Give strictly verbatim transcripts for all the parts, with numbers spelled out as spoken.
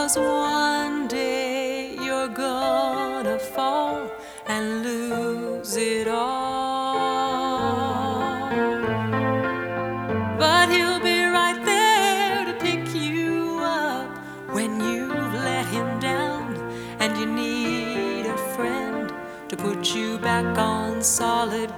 'cause one day you're gonna fall and lose it all. But he'll be right there to pick you up when you've let him down and you need a friend to put you back on solid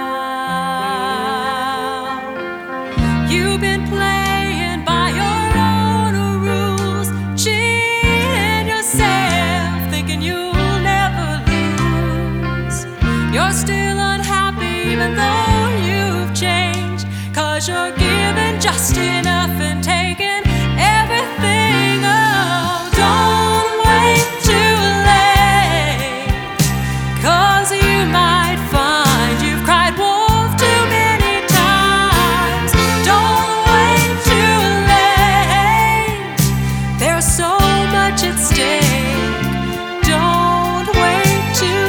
ground. You've been playing by your own rules, cheating yourself, thinking you'll never lose. You're still unhappy even though you've changed, 'cause you're giving just enough and taking everything. Oh, don't wait too late, 'cause you might find you've cried wolf too many times. Don't wait too late, there's so much at stake. Don't wait too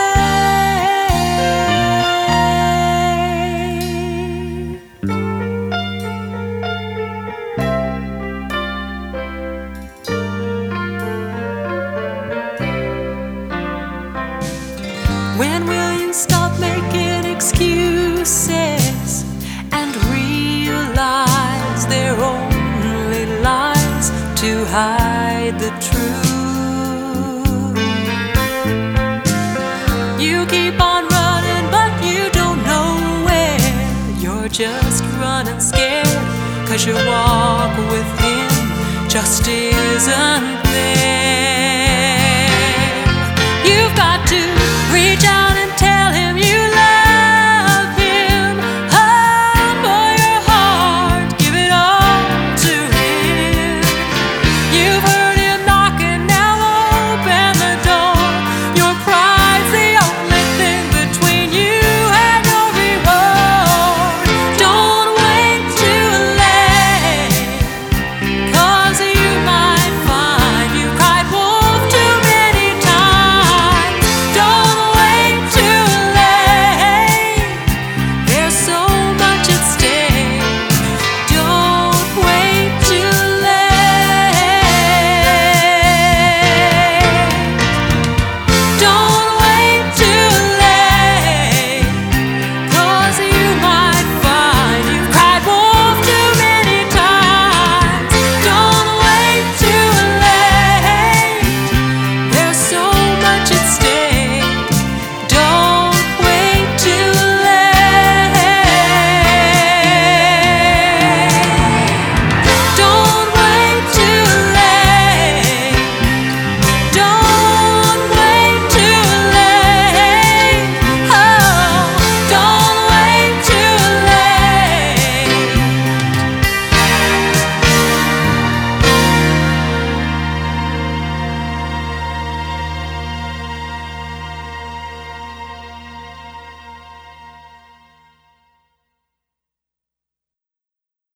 late. When will you stop making excuses and realize they're only lies to hide the truth? You keep on running, but you don't know where. You're just running scared, 'cause your walk with him just isn't